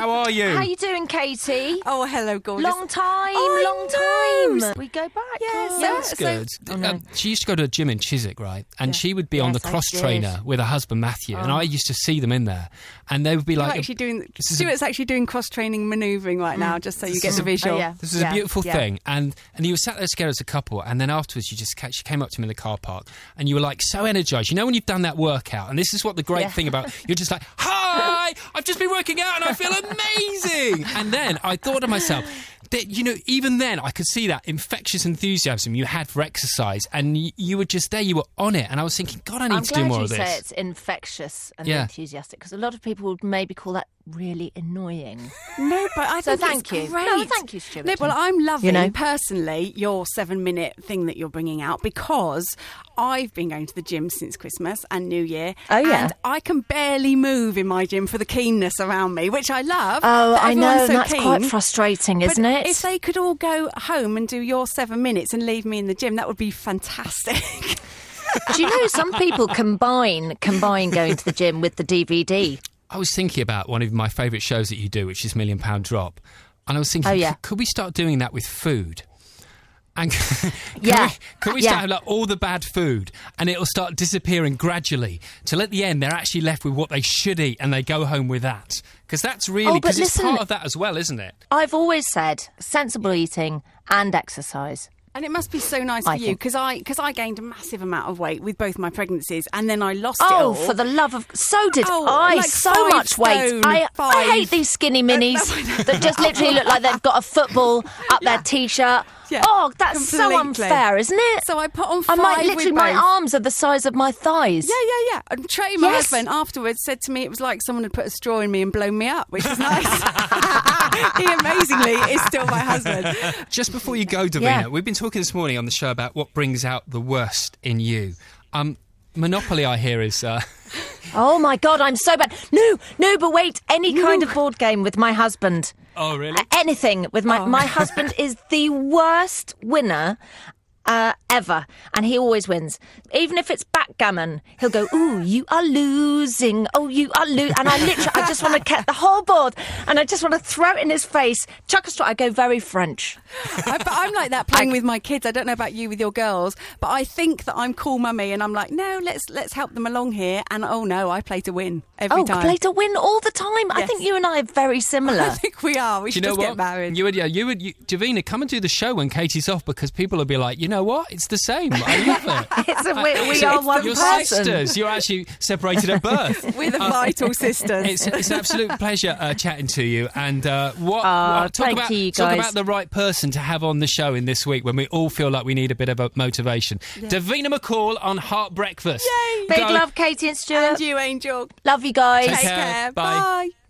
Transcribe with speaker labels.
Speaker 1: How are you?
Speaker 2: How you doing, Katie?
Speaker 3: Oh, hello, gorgeous.
Speaker 2: Long time. We go back.
Speaker 3: Yes,
Speaker 1: That's good.
Speaker 2: Oh, no.
Speaker 1: She used to go to a gym in Chiswick, right? And she would be on the
Speaker 2: Yes, I
Speaker 1: cross
Speaker 2: did.
Speaker 1: trainer with her husband Matthew, and I used to see them in there, and they would be like,
Speaker 3: Stuart's actually doing cross-training manoeuvring right now, just so you get the visual.
Speaker 2: Oh, yeah.
Speaker 1: This is a beautiful thing, and you were sat there together as a couple, and then afterwards she came up to me in the car park, and you were like so energised. You know when you've done that workout, and this is what the great thing about you're just like, hi, I've just been working out and I feel amazing. And then I thought to myself, that, you know, even then I could see that infectious enthusiasm you had for exercise, and you were just there, you were on it, and I was thinking, God, I need to do more of this.
Speaker 2: I'm glad you say it's infectious and enthusiastic, because a lot of people would maybe call that really annoying.
Speaker 3: No, but I think
Speaker 2: thank
Speaker 3: it's
Speaker 2: you.
Speaker 3: great.
Speaker 2: No, thank you, Stuart.
Speaker 3: No, well, I'm loving, personally, your 7-minute thing that you're bringing out, because I've been going to the gym since Christmas and New Year.
Speaker 2: Oh, yeah.
Speaker 3: And I can barely move in my gym for the keenness around me, which I love.
Speaker 2: Oh, I know,
Speaker 3: so
Speaker 2: that's
Speaker 3: keen.
Speaker 2: quite frustrating, isn't it?
Speaker 3: If they could all go home and do your 7 minutes and leave me in the gym, that would be fantastic.
Speaker 2: Do you know some people combine going to the gym with the DVD?
Speaker 1: I was thinking about one of my favourite shows that you do, which is £1 Million Drop, and I was thinking, could we start doing that with food? And can we start like all the bad food, and it'll start disappearing gradually till at the end they're actually left with what they should eat, and they go home with that, because that's really because it's part of that as well, isn't it?
Speaker 2: I've always said sensible eating and exercise.
Speaker 3: And it must be so nice for you, because I gained a massive amount of weight with both my pregnancies, and then I lost it all.
Speaker 2: Oh, for the love of... So did I.
Speaker 3: Like
Speaker 2: so much weight. I hate these skinny minis that just literally look like they've got a football up their T-shirt.
Speaker 3: Yeah,
Speaker 2: oh, that's so unfair, isn't it?
Speaker 3: So I put on 5
Speaker 2: my arms are the size of my thighs.
Speaker 3: Yeah. And Trey, my husband, afterwards said to me it was like someone had put a straw in me and blown me up, which was nice. He amazingly is still my husband.
Speaker 1: Just before you go, Davina, we've been talking this morning on the show about what brings out the worst in you. Monopoly, I hear, is...
Speaker 2: Oh, my God, I'm so bad. No, but wait, any kind of board game with my husband.
Speaker 1: Oh, really?
Speaker 2: Anything with my husband is the worst winner ever, and he always wins. Even if it's backgammon, he'll go, "Ooh, you are losing. Oh, you are losing." And I just want to get the whole board, and I just want to throw it in his face. Chuck a straw. I go very French.
Speaker 3: But I'm like that playing with my kids. I don't know about you with your girls, but I think that I'm cool mummy, and I'm like, no, let's help them along here. And oh no, I play to win every time.
Speaker 2: Play to win all the time. Yes. I think you and I are very similar.
Speaker 3: I think we are. We should just get married.
Speaker 1: You would, Davina, come and do the show when Katie's off, because people will be like, you know what? It's the same. I love it.
Speaker 2: We are one
Speaker 1: You're
Speaker 2: person.
Speaker 1: Sisters. You're actually separated at birth.
Speaker 3: We're the vital sisters.
Speaker 1: It's an absolute pleasure chatting to you. And
Speaker 2: thank you, guys.
Speaker 1: Talk about the right person to have on the show in this week when we all feel like we need a bit of a motivation. Yeah. Davina McCall on Heart Breakfast.
Speaker 3: Yay!
Speaker 2: Big love, Katie and Stuart.
Speaker 3: And you, Angel.
Speaker 2: Love you guys.
Speaker 1: Take care.
Speaker 3: Bye.